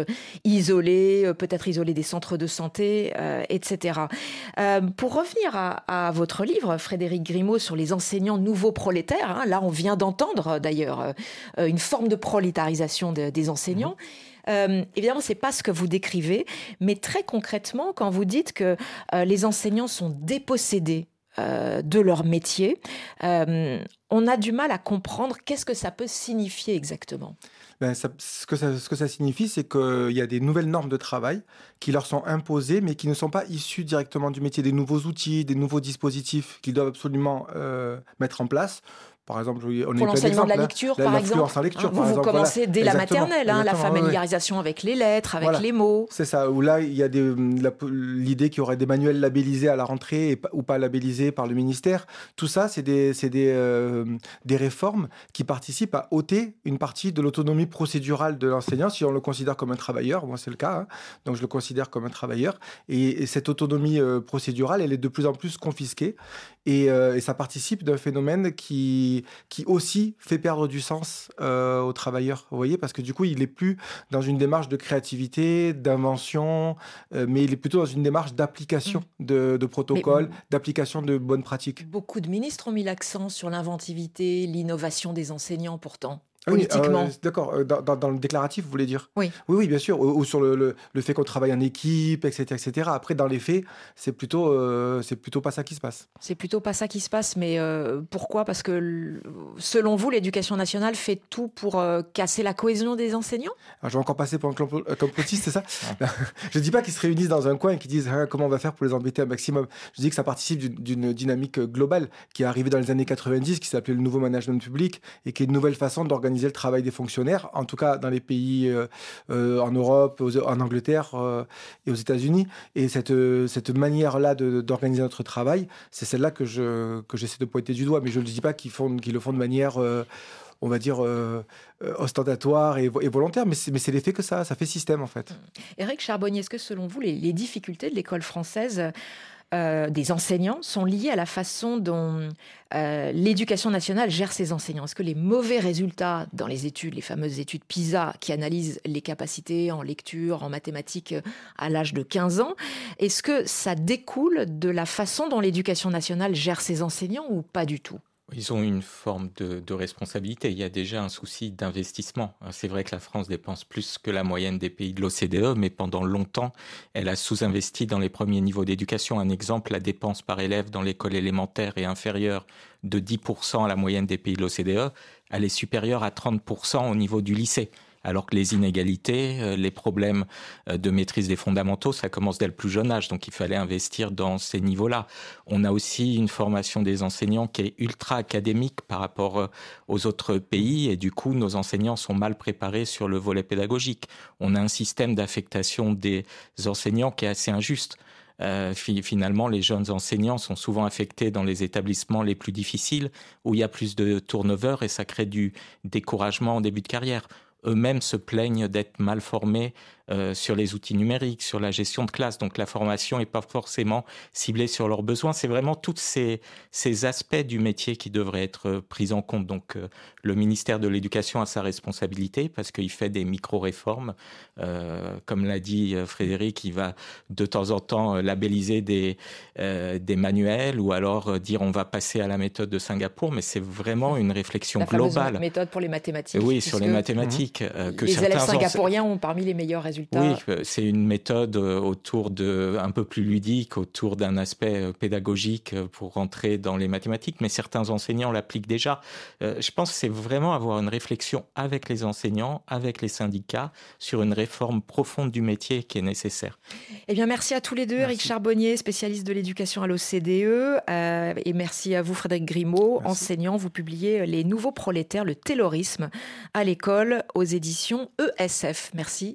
isolé, peut-être isolé des centres de santé, euh, et cetera. Euh, pour revenir à, à votre livre, Frédéric Grimaud, sur les enseignants nouveaux prolétaires, hein, là on vient d'entendre d'ailleurs euh, une forme de prolétarisation de, des enseignants. Mmh. Euh, évidemment, c'est pas ce que vous décrivez, mais très concrètement, quand vous dites que euh, les enseignants sont dépossédés euh, de leur métier, euh, on a du mal à comprendre qu'est-ce que ça peut signifier exactement. Ben, ça, ce, que ça, ce que ça signifie, c'est qu'il y a des nouvelles normes de travail qui leur sont imposées, mais qui ne sont pas issues directement du métier, des nouveaux outils, des nouveaux dispositifs qu'ils doivent absolument euh, mettre en place. Par exemple, on pour a l'enseignement de la lecture, la, par la exemple. En lecture, hein, par vous, exemple, vous commencez voilà. dès Exactement. la maternelle, hein, la familiarisation ouais. avec les lettres, avec voilà. les mots. C'est ça, où là, il y a des, la, l'idée qu'il y aurait des manuels labellisés à la rentrée et, ou pas labellisés par le ministère. Tout ça, c'est des, c'est des, euh, des réformes qui participent à ôter une partie de l'autonomie procédurale de l'enseignant, si on le considère comme un travailleur. Moi, c'est le cas, hein, donc je le considère comme un travailleur. Et, et cette autonomie euh, procédurale, elle est de plus en plus confisquée. Et, euh, et ça participe d'un phénomène qui, qui aussi fait perdre du sens euh, aux travailleurs, vous voyez, parce que du coup, il n'est plus dans une démarche de créativité, d'invention, euh, mais il est plutôt dans une démarche d'application de, de protocoles, mais, d'application de bonnes pratiques. Beaucoup de ministres ont mis l'accent sur l'inventivité, l'innovation des enseignants pourtant. Oui, euh, d'accord. Dans, dans, dans le déclaratif, vous voulez dire ? Oui. Oui, oui, bien sûr. Ou, ou sur le, le, le fait qu'on travaille en équipe, et cetera, et cetera. Après, dans les faits, c'est plutôt, euh, c'est plutôt pas ça qui se passe. C'est plutôt pas ça qui se passe, mais euh, pourquoi ? Parce que, selon vous, l'éducation nationale fait tout pour euh, casser la cohésion des enseignants ? Alors, je vais encore passer pour un complotiste, c'est ça ? Je ne dis pas qu'ils se réunissent dans un coin et qu'ils disent ah, comment on va faire pour les embêter un maximum. Je dis que ça participe d'une, d'une dynamique globale qui est arrivée dans les années quatre-vingt-dix, qui s'appelait le nouveau management public et qui est une nouvelle façon d'organiser le travail des fonctionnaires, en tout cas dans les pays euh, euh, en Europe, aux, en Angleterre euh, et aux États-Unis. Et cette, euh, cette manière-là de, d'organiser notre travail, c'est celle-là que, je, que j'essaie de pointer du doigt. Mais je ne dis pas qu'ils, font, qu'ils le font de manière, euh, on va dire, euh, ostentatoire et, et volontaire, mais c'est, mais c'est l'effet que ça, ça fait système, en fait. Éric Charbonnier, est-ce que selon vous, les, les difficultés de l'école française Euh, des enseignants sont liées à la façon dont euh, l'éducation nationale gère ses enseignants. Est-ce que les mauvais résultats dans les études, les fameuses études PISA qui analysent les capacités en lecture, en mathématiques à l'âge de quinze ans, est-ce que ça découle de la façon dont l'éducation nationale gère ses enseignants ou pas du tout ? Ils ont une forme de, de responsabilité. Il y a déjà un souci d'investissement. C'est vrai que la France dépense plus que la moyenne des pays de l'O C D E, mais pendant longtemps, elle a sous-investi dans les premiers niveaux d'éducation. Un exemple, la dépense par élève dans l'école élémentaire est inférieure de dix pour cent à la moyenne des pays de l'O C D E. Elle est supérieure à trente pour cent au niveau du lycée. Alors que les inégalités, les problèmes de maîtrise des fondamentaux, ça commence dès le plus jeune âge. Donc, il fallait investir dans ces niveaux-là. On a aussi une formation des enseignants qui est ultra académique par rapport aux autres pays. Et du coup, nos enseignants sont mal préparés sur le volet pédagogique. On a un système d'affectation des enseignants qui est assez injuste. Euh, finalement, les jeunes enseignants sont souvent affectés dans les établissements les plus difficiles, où il y a plus de turnover et ça crée du découragement en début de carrière. Eux-mêmes se plaignent d'être mal formés euh, sur les outils numériques, sur la gestion de classe. Donc la formation n'est pas forcément ciblée sur leurs besoins. C'est vraiment tous ces, ces aspects du métier qui devraient être pris en compte. Donc euh, le ministère de l'Éducation a sa responsabilité parce qu'il fait des micro-réformes. Euh, comme l'a dit Frédéric, il va de temps en temps labelliser des, euh, des manuels ou alors dire on va passer à la méthode de Singapour. Mais c'est vraiment une réflexion la globale. La méthode pour les mathématiques. Oui, sur les mathématiques. Euh, que les élèves singapouriens ont parmi les meilleurs résultats. Oui, c'est une méthode autour de, un peu plus ludique, autour d'un aspect pédagogique pour rentrer dans les mathématiques, mais certains enseignants l'appliquent déjà. Euh, je pense que c'est vraiment avoir une réflexion avec les enseignants, avec les syndicats, sur une réforme profonde du métier qui est nécessaire. Eh bien, merci à tous les deux. Éric Charbonnier, spécialiste de l'éducation à l'O C D E, euh, et merci à vous, Frédéric Grimaud, merci. Enseignant. Vous publiez Les Nouveaux Prolétaires, le taylorisme à l'école aux éditions E S F. Merci d'être venu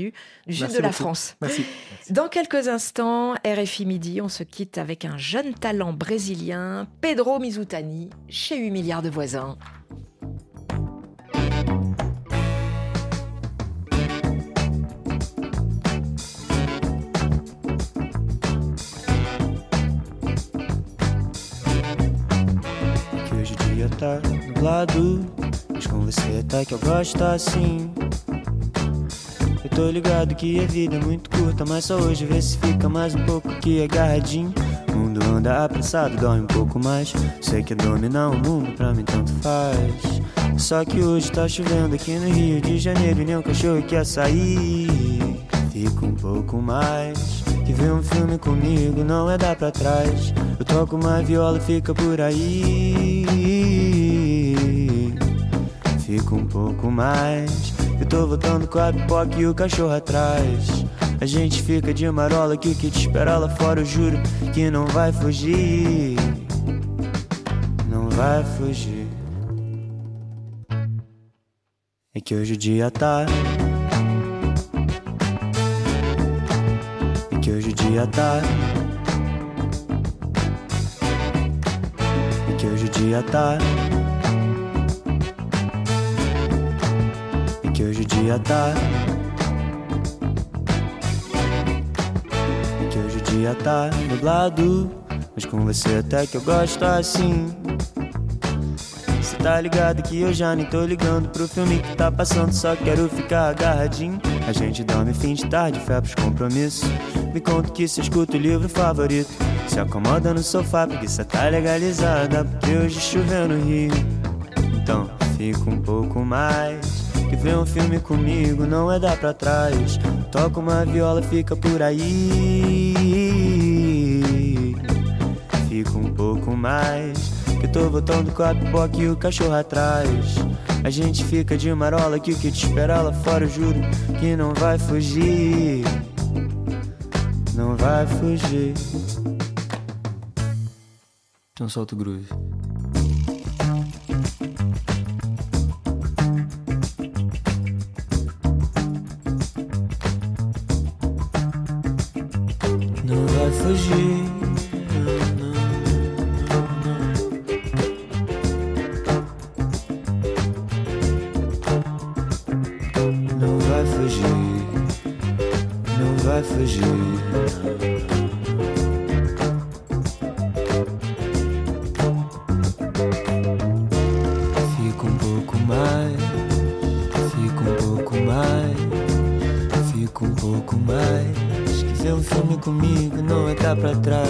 bienvenue du sud Merci de la beaucoup. France. Merci. Dans quelques instants, R F I Midi, on se quitte avec un jeune talent brésilien, Pedro Mizutani, chez huit milliards de voisins. Que hoje o dia tá nublado, mas com você até que eu gosto assim. Eu tô ligado que a vida é muito curta, mas só hoje vê se fica mais um pouco aqui agarradinho. O mundo anda apressado, dói um pouco mais. Sei que dominar o mundo pra mim tanto faz. Só que hoje tá chovendo aqui no Rio de Janeiro e nem um cachorro quer sair. Fica um pouco mais, que ver um filme comigo não é dar pra trás. Eu toco uma viola e fica por aí. Fica um pouco mais, eu tô voltando com a pipoca e o cachorro atrás. A gente fica de marola que o que te espera lá fora eu juro que não vai fugir. Não vai fugir. É que hoje o dia tá, é que hoje o dia tá, é que hoje o dia tá, é que hoje o dia tá, é que hoje o dia tá nublado, mas com você até que eu gosto assim. Cê tá ligado que eu já nem tô ligando pro filme que tá passando, só quero ficar agarradinho. A gente dorme fim de tarde, fé pros compromissos. Me conta que cê escuta o livro favorito. Se acomoda no sofá, porque cê tá legalizada, porque hoje choveu no Rio. Então fica um pouco mais, que ver um filme comigo não é dar pra trás. Toca uma viola, fica por aí. Fica um pouco mais, que eu tô voltando com a pipoca e o cachorro atrás. A gente fica de marola que o que te espera lá fora eu juro que não vai fugir. Não vai fugir. Então solta o groove. Não vai fugir. Não vai fugir. Não vai fugir. Fica um pouco mais, fica um pouco mais, fica um pouco mais. Que ver um filme comigo não é dar pra trás.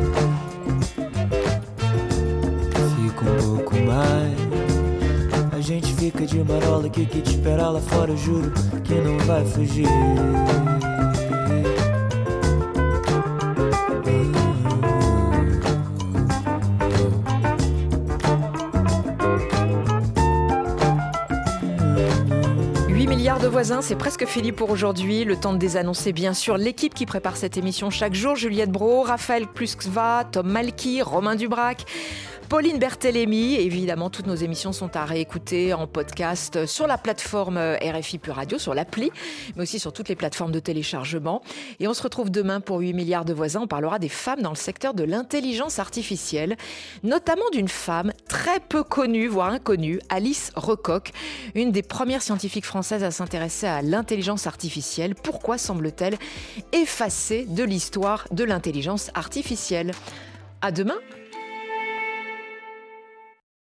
Fica um pouco mais, a gente fica de marola que o que te espera lá fora eu juro que não vai fugir. huit milliards de voisins, c'est presque fini pour aujourd'hui. Le temps de désannoncer bien sûr l'équipe qui prépare cette émission chaque jour. Juliette Brault, Raphaël Pluskva, Tom Malky, Romain Dubrac, Pauline Berthélémy. Évidemment, toutes nos émissions sont à réécouter en podcast sur la plateforme R F I Pure Radio, sur l'appli, mais aussi sur toutes les plateformes de téléchargement. Et on se retrouve demain pour huit milliards de voisins. On parlera des femmes dans le secteur de l'intelligence artificielle, notamment d'une femme très peu connue, voire inconnue, Alice Recoq, une des premières scientifiques françaises à s'intéresser à l'intelligence artificielle. Pourquoi semble-t-elle effacée de l'histoire de l'intelligence artificielle ? À demain.